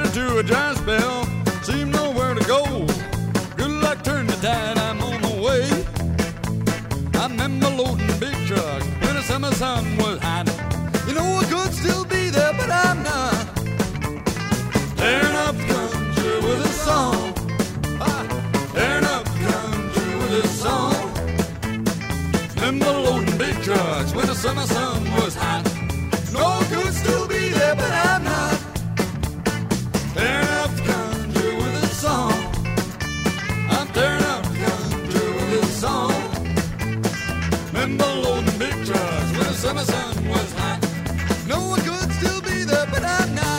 headed to a dry spell, seemed nowhere to go. Good luck turned the tide, I'm on my way. I remember loading a big truck when the summer sun was hot. You know I could still be there, but I'm not. Tearing up the country with a song. Tearing up the country with a song. Remember loading big trucks when the summer sun was hot. No, I could still be there, but I'm not. Tearing up the country with a song. I'm tearing up the country with a song. Remember loading big trucks when the summer sun was hot. No, I could still be there, but I'm not.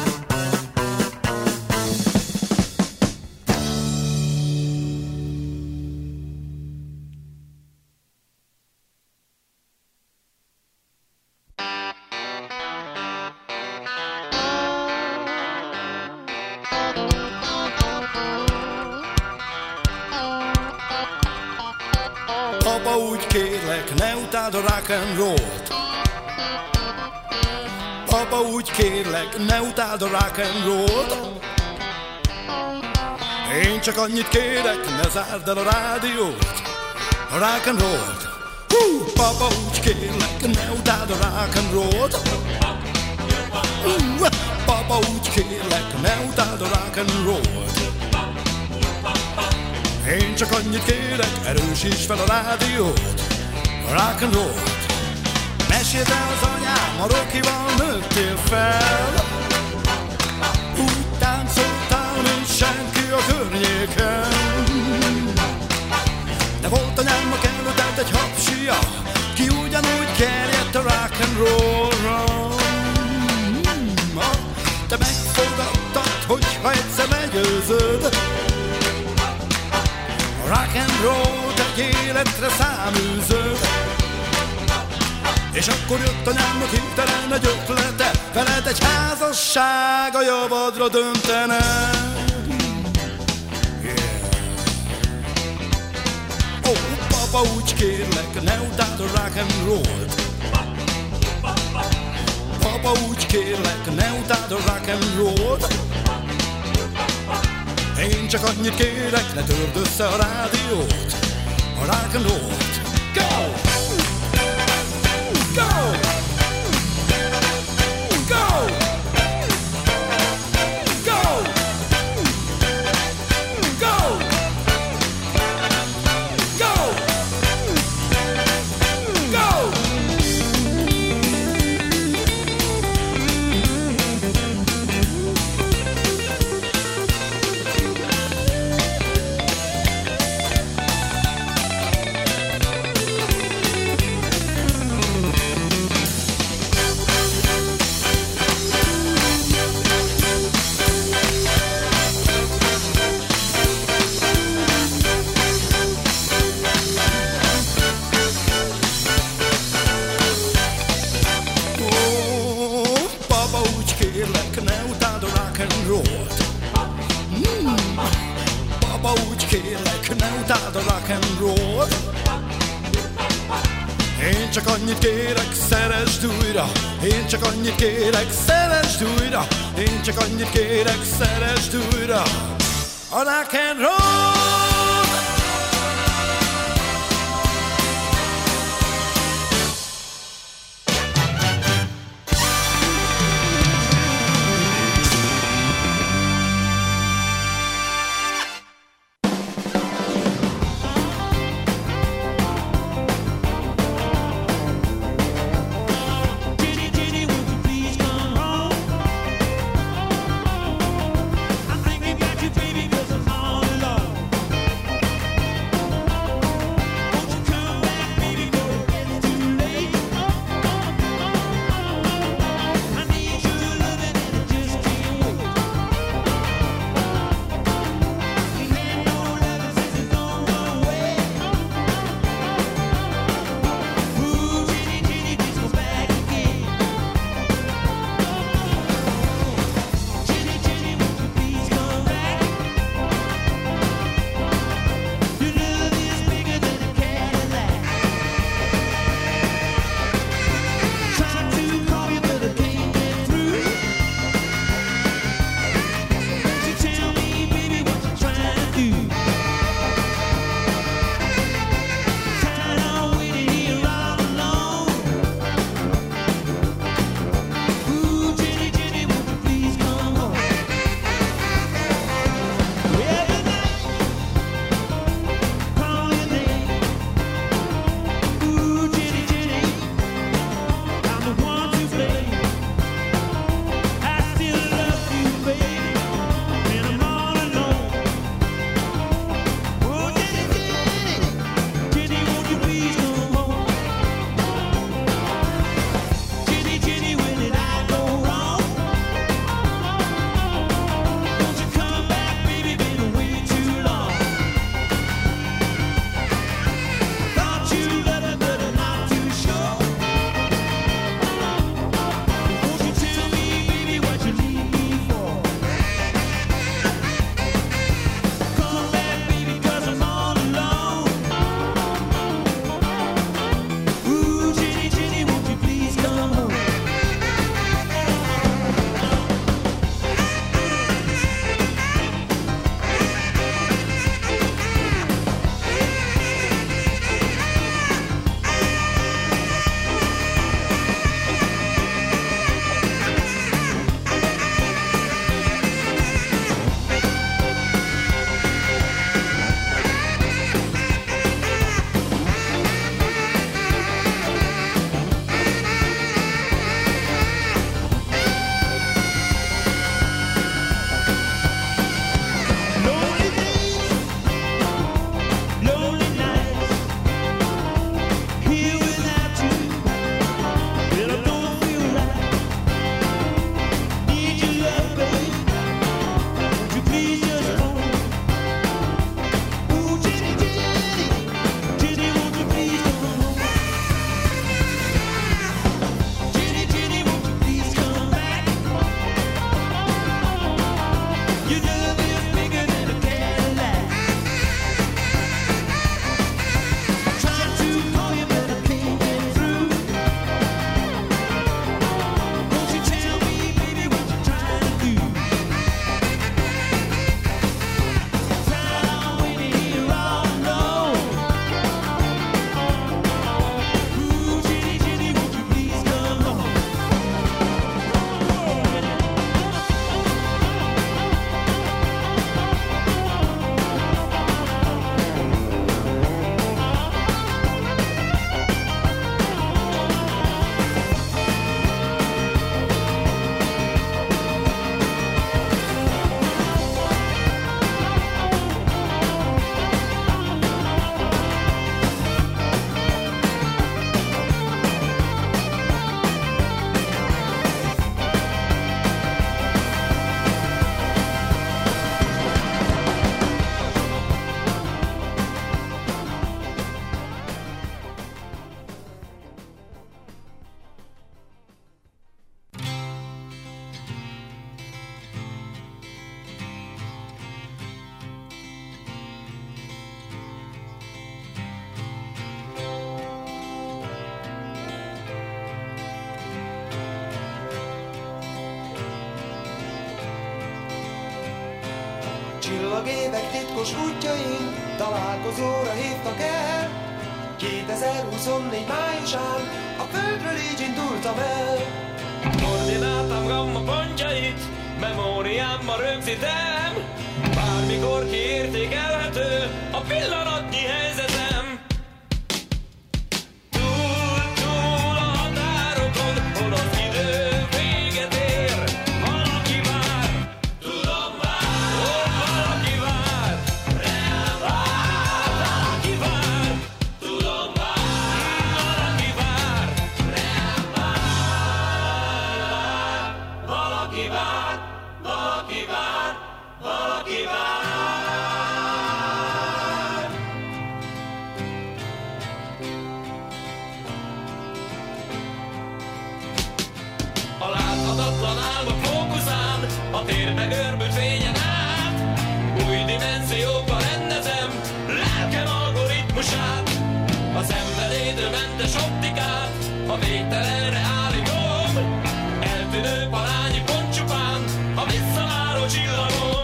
Apa, úgy kérlek, ne utáld a rock and roll-t. Apa, úgy kérlek, ne utáld a rock and roll-t. Én csak annyit kérek, ne zárd el a rádiót, a rock and roll-t. Papa, úgy kérlek, ne utáld a rock and roll-t. Papa, úgy kérlek, ne utáld a rock and roll-t. Én csak annyit kérek, erősíts fel a rádiót, a rock and roll-t. Meséld el az anyám, a Rockival nőttél fel. Úgy táncoltál, mint senki a környéken. De volt anyám, a kellőtelt egy hapsia, ki ugyanúgy kerjedt a rock and roll-ra. Te megfogadtad, hogyha egyszer megőzöd rock and roll, egy életre száműzöd. És akkor jött anyámnak hirtelen egy ötlete, veled egy házasság a javadra döntene. Yeah. Ó, papa, úgy kérlek, ne utáld a rock and roll-t. Papa, úgy kérlek, ne utáld a rock and roll-t. Én csak annyit kérek, ne törd össze a rádiót, a rock and roll-t. Go! Go! Go! Go! Go! Go! Go! Papa, úgy kérlek, ne utáld a rock and roll. Én csak annyit kérek, szeresd újra. Én csak annyit kérek, szeresd újra. Én csak annyit kérek, szeresd újra a rock and roll. Baby, 'cause I'm all alone. Csillagévek titkos útjain találkozóra hívtak el. 2024 májusán a földről így indultam el. Koordináltam gamma pontjait, memóriámmal rögzítem. Bármikor kiértékelhető a pillanatnyi helyzetem. Túl a határokon, hol az idő véget ér. Valaki vár, tudom vár, valaki vár, rám vár. Valaki vár, tudom vár, valaki vár, rám vár. Valaki vár, valaki vár, valaki vár. A láthatatlan álmok fókuszán, a térbe görbült fényen át, új dimenziókba rendezem lelkem algoritmusát. A szenvedélytől-mentes optikát, a végtelenre állítom, eltűnő parányi pont csupán, a visszaváró csillagom.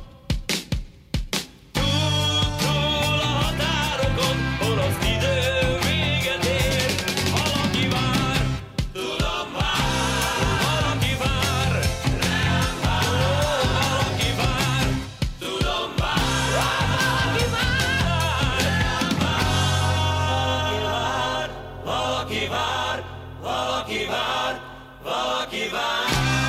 Túl a határokon, hol az idő véget ér. Valaki vár, tudom vár, valaki vár, rám vár. Valaki vár, tudom vár, valaki vár, rám vár. Valaki vár, valaki vár, valaki vár.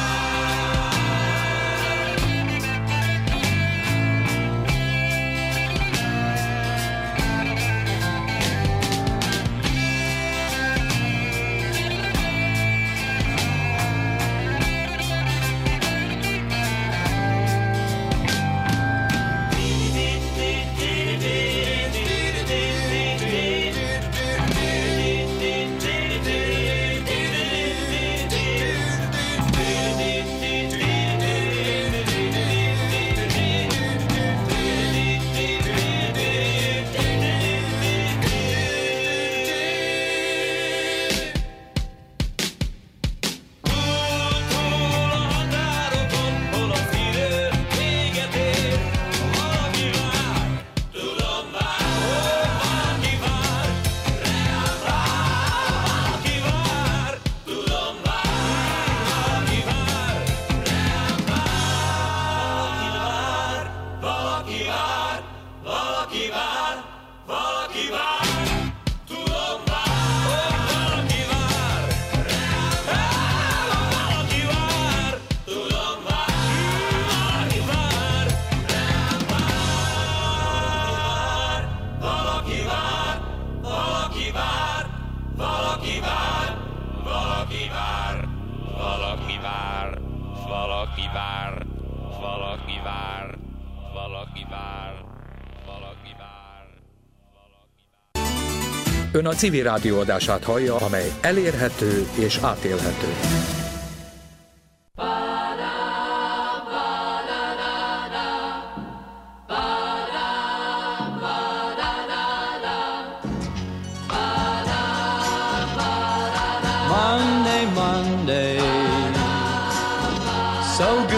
Ön a Civil Rádió adását hallja, amely elérhető és átélhető.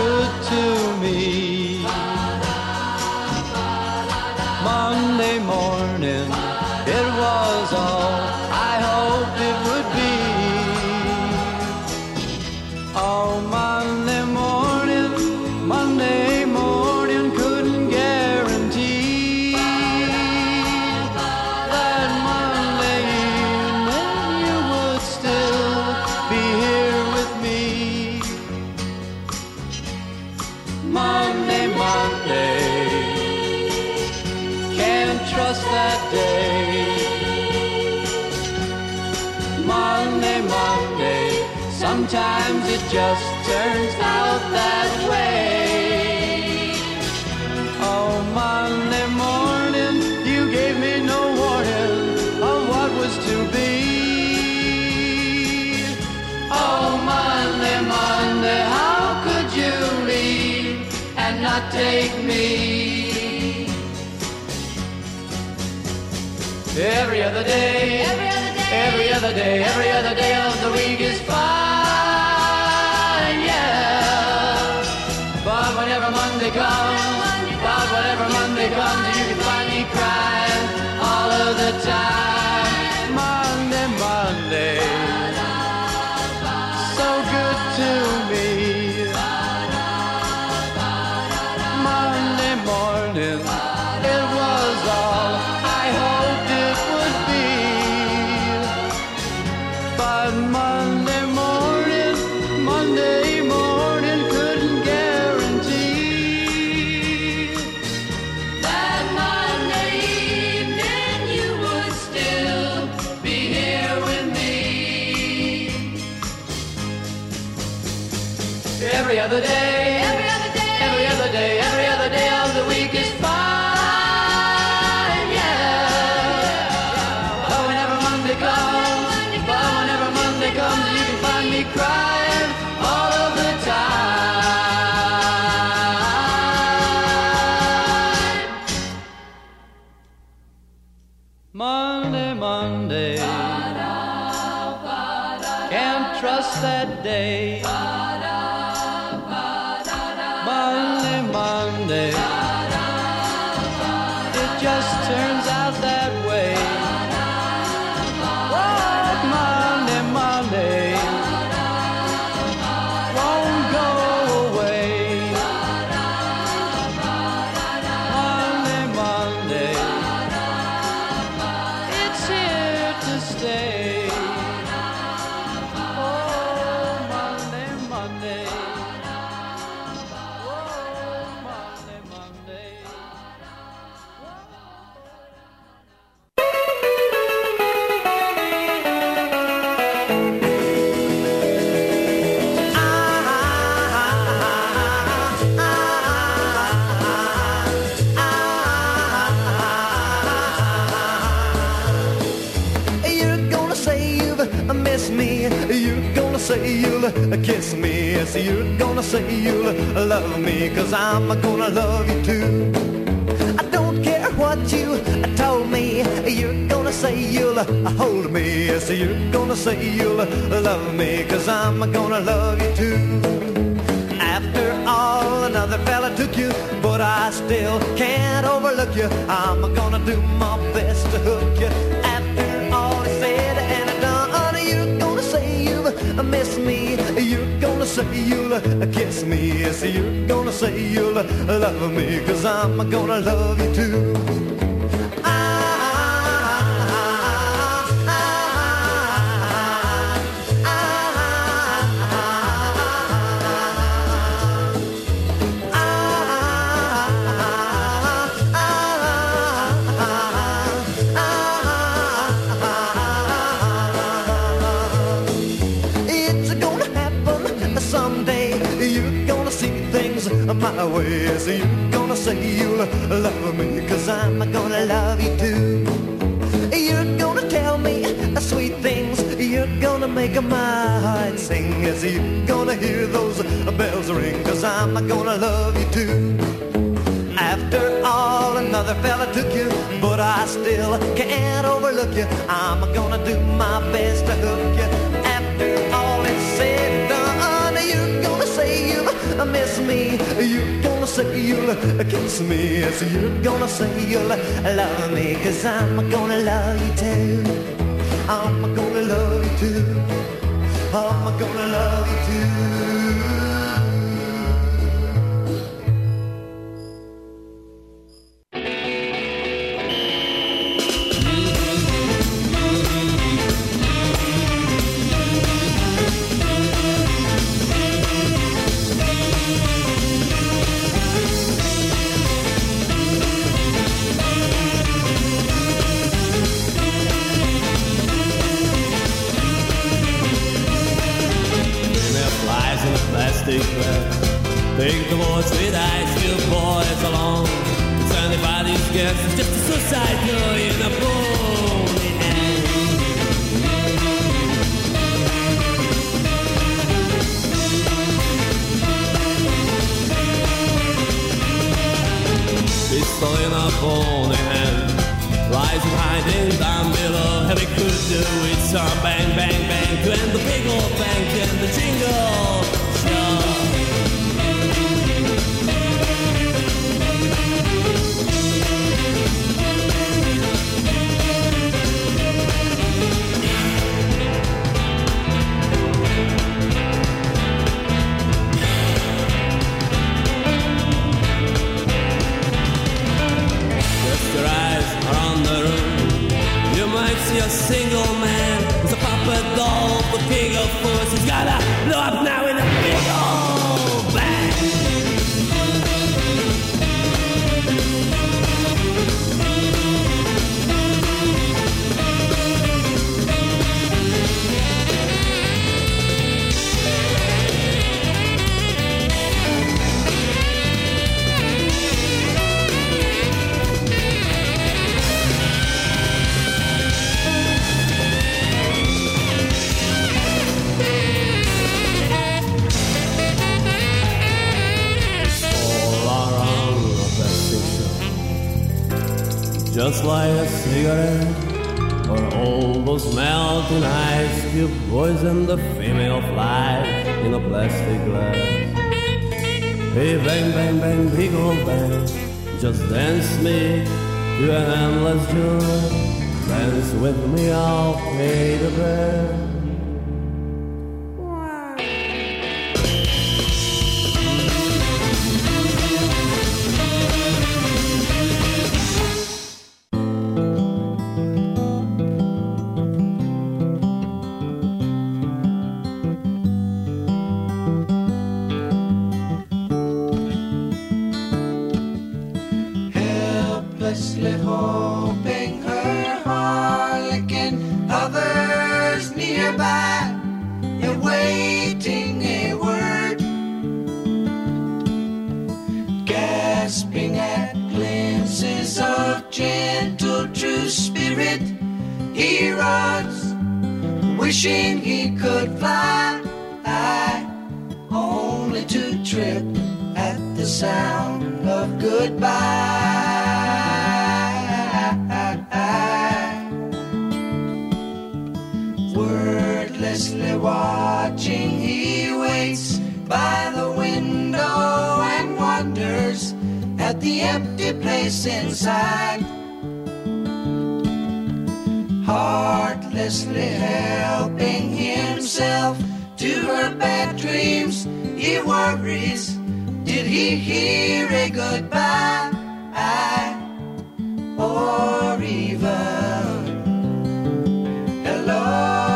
good to me. Monday morning, it was all I hoped it would be. Oh, Monday morning couldn't guarantee that Monday evening you would still be here with me. Monday, can't trust that day. Monday, sometimes it just turns out that way. Oh, Monday morning, you gave me no warning of what was to be. Oh, Monday, how could you leave and not take me? Every other day, every other day of the week is fine, yeah. But whenever Monday comes, you can find me crying all of the time. Monday, so good to me. Monday morning, it was all I hoped it would be. But Monday morning couldn't guarantee that Monday evening you would still be here with me. Every other day of the week is fine, yeah. But whenever Monday comes, you can find me crying all of the time. Monday, can't trust that day. Monday, it just turns out that way. Oh, Monday, won't go away. Monday, it's here to stay. Oh, Monday. Say you'll kiss me, yes, you're gonna say you'll love me, 'cause I'm gonna love you too. I don't care what you told me, you're gonna say you'll hold me, yes, you're gonna say you'll love me, 'cause I'm gonna love you too. After all, another fella took you, but I still can't overlook you. I'm gonna do my best to hook you. After all is said and done, you're gonna say you've missed me, you're gonna say you'll kiss me, yes, you're gonna say you'll love me, 'cause I'm gonna love you too. My way, so you're gonna say you'll love me, 'cause I'm gonna love you too. You're gonna tell me sweet things, you're gonna make my heart sing, yes, you're gonna hear those bells ring, 'cause I'm gonna love you too. After all, another fella took you, but I still can't overlook you. I'm gonna do my best to hook you. After all is said and done, you're gonna say you've missed kiss me. You're gonna say you'll kiss me. So you're gonna say you'll love me. 'Cause I'm gonna love you too. I'm gonna love you too. I'm gonna love you too. Take the boys with ice cube boys along. It's anybody's guess, it's just a suicide girl in a bony hand. Pistol in a bony hand, lies hiding down below. Heavy could do with some bang, bang, bang to end the big old bank and the jingle show. A single man is a puppet doll, the pig of force. He's gotta blow up now in a big old bang. Just like a cigarette, or all those melting ice cube boys and the female flies in a plastic glass. Hey, bang, bang, bang, big old bang, just dance me to an endless joy. Dance with me, I'll pay the bill. Hoping her harlequin, others nearby, awaiting a word, gasping at glimpses of gentle true spirit. He runs, wishing he could fly, only to trip at the sound of goodbye. Wordlessly watching, he waits by the window and wonders at the empty place inside. Heartlessly helping himself to her bad dreams, he worries, did he hear a goodbye? Or even hello?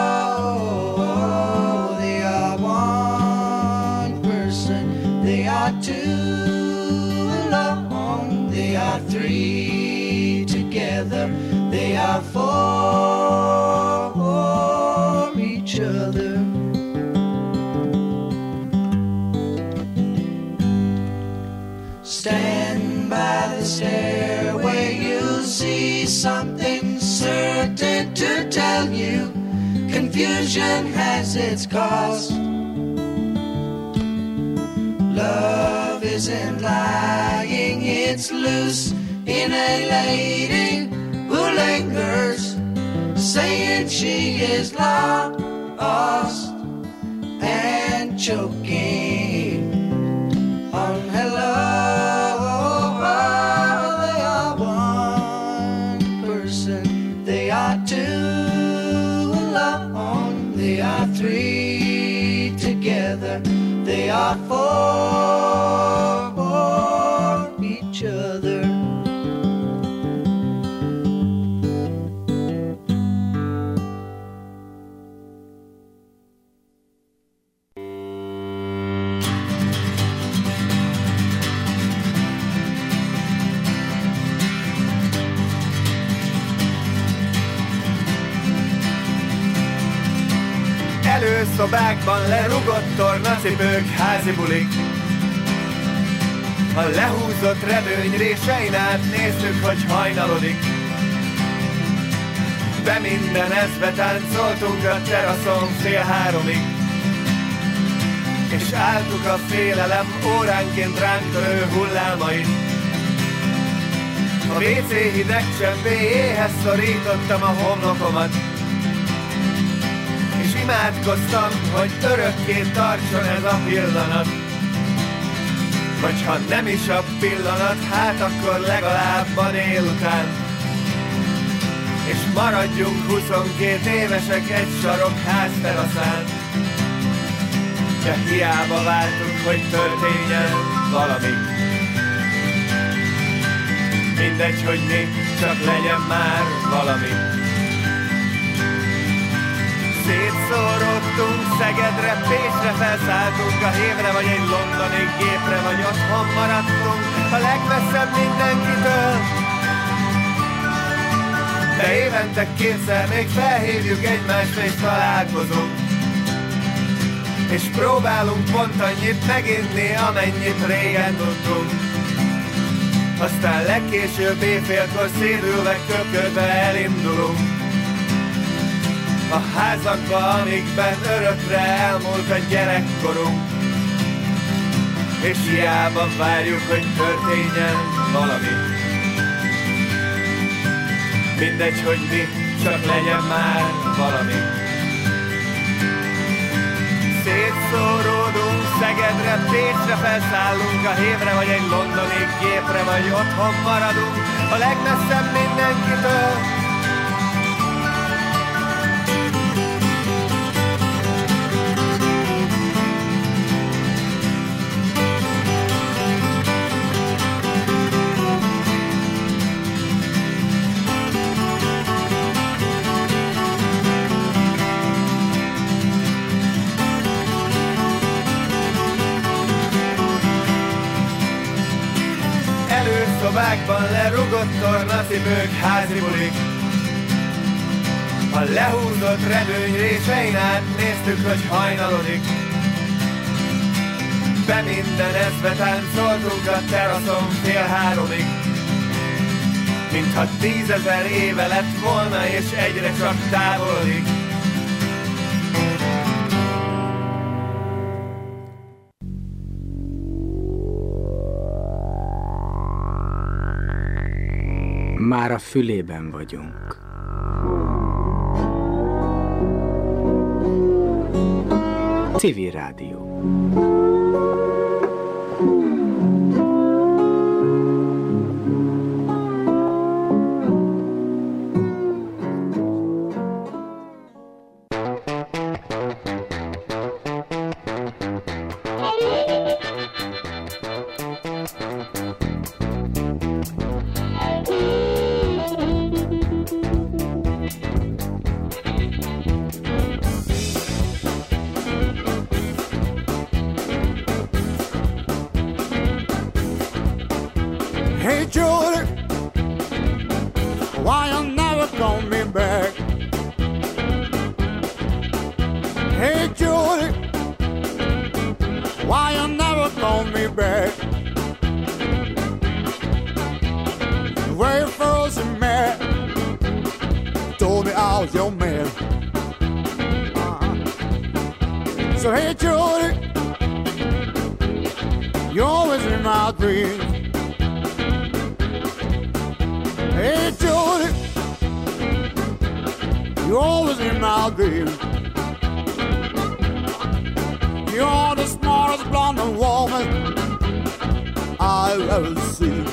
They are one person, they are two alone, they are three together, they are for each other. Stand by the stairway, you'll see something certain to tell you. Confusion has its cost. Love isn't lying, it's loose in a lady who lingers, saying she is lost and choking are for each other. Előszobákban lerugott tornacipők, házi bulik. A lehúzott redőny résein át néztük, hogy hajnalodik. Be mindenezve táncoltunk a teraszon 2:30. És álltuk a félelem óránként ránk törő hullámait. A WC hideg csempéjéhez szorítottam a homlokomat. És imádkoztam, hogy örökké tartson ez a pillanat. Vagy ha nem is a pillanat, hát akkor legalább a délután. És maradjunk 22 évesek egy sarok házteraszán. De hiába vártunk, hogy történjen valami. Mindegy, hogy mi, csak legyen már valami. Szétszóródtunk Szegedre, Pécsre, felszálltunk a Hévre, vagy egy londoni gépre, vagy otthon maradtunk a legmesszebb mindenkitől. De évente kétszer még felhívjuk egymást és találkozunk. És próbálunk pont annyit meginni, amennyit régen tudtunk. Aztán legkésőbb éjfélkor szédülve, köpködve elindulunk a házakba, amikben örökre elmúlt a gyerekkorunk. És hiába várjuk, hogy történjen valami. Mindegy, hogy mi, csak legyen már valami. Szétszóródunk Szegedre, Pécsre, felszállunk a Hévre, vagy egy londoni gépre, vagy otthon maradunk a legmesszebb mindenkitől. Szobákban lerugott tornacipők, házi bulik. A lehúzott redőny résein át néztük, hogy hajnalodik. Be mindenezve táncoltunk a teraszon 2:30. Mintha 10 000 éve lett volna, és egyre csak távolodik. Már a fülében vagyunk. Civil Rádió. Hey Judy, why you never call me back? Hey Judy, why you never call me back? The very first you met, told me I was your man. So hey Judy, you're always in my dreams. Hey Judy, you're always in my dreams. You're the smartest blonde woman I've ever seen.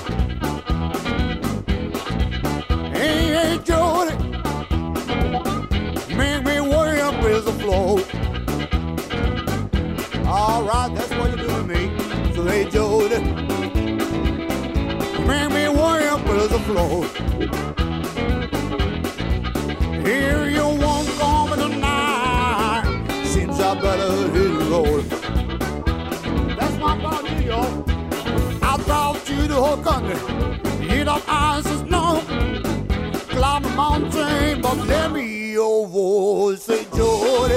Hey Judy, make me worry up with the flow. All right, that's what you do. floor. Here you won't come tonight. Seems I better hit the road. That's my body, yo. I brought you the whole country. You don't answer no. Climb the mountain, but let me your voice say, Jody,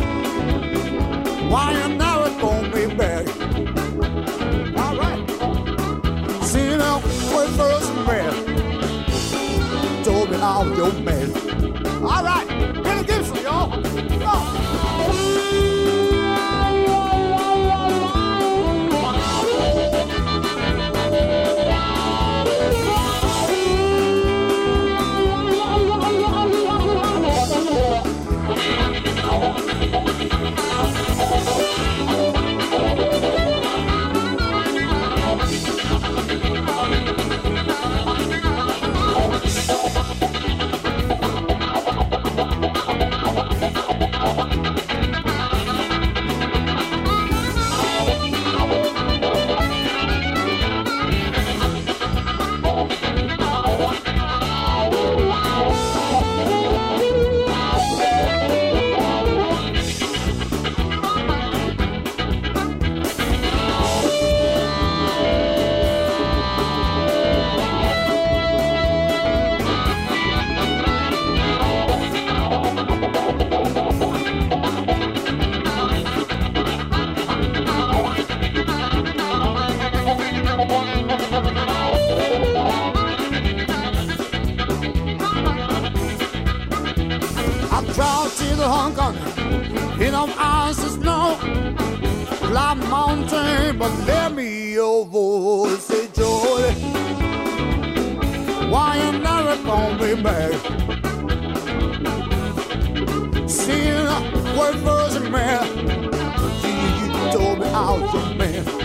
why you never call me back? All right. See now, when first met, told me I'm your man. All right, Billy Gibson, y'all. Hong Kong, he don't answer no. Climb mountain, but let me your voice say, Jody, why you never call me back? Seeing what was a man, you told me I was your man.